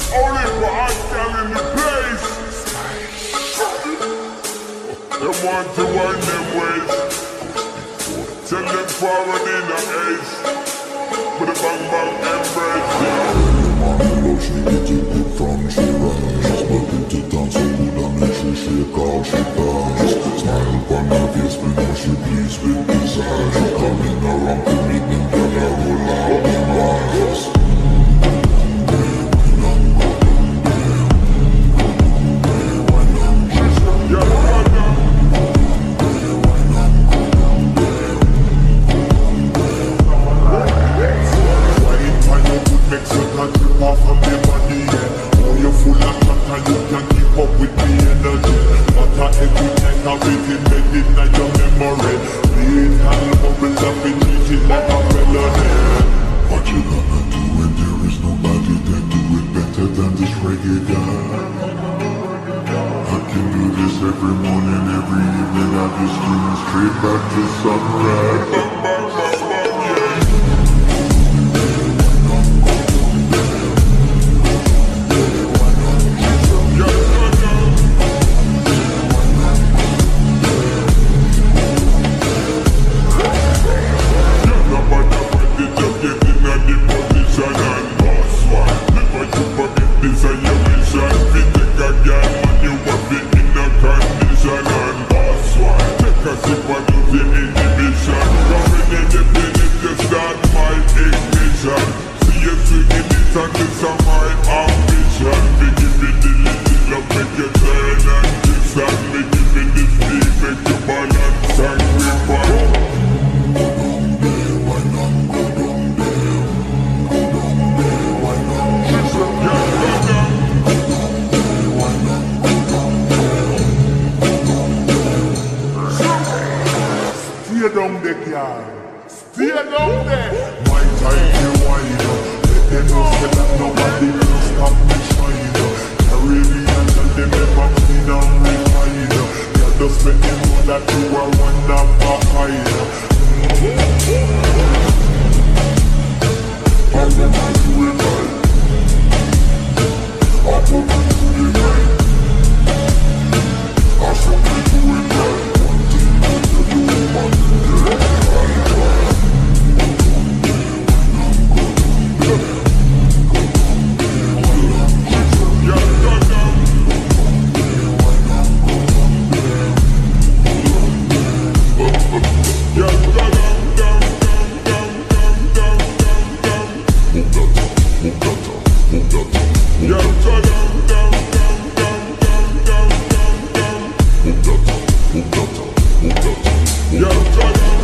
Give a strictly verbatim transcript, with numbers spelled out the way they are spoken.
Only for hot gal in the place. They want to wind them ways. Tell them forward in the ace. With a bang bang embrace. On the low, she get it good from she runs. She's welcome to dance so good and make she shake all she does. Smile upon her face when she pleased with desire. She coming around to meet them, girl, I roll out them eyes. Mexican trip off from the body, yeah. Oh, you're full of chat and you can keep up with the energy. But I every night I've been embedded in your memory. Beat and bubble up and treat it like a felony. What you gonna do when there is nobody that do it better than this reggae guy? I can do this every morning, every evening. I'll be streaming straight back to sunrise. Stay down there, girl. Stay down there. My time to wind up. Let them know say that nobody will stop me shine up. Caribbean and them never clean and refine up. You just make them know that you are one of a kind. How them I do it right. How them I do it right. How some I do it right. One thing I tell you, woman, yeah. Yo,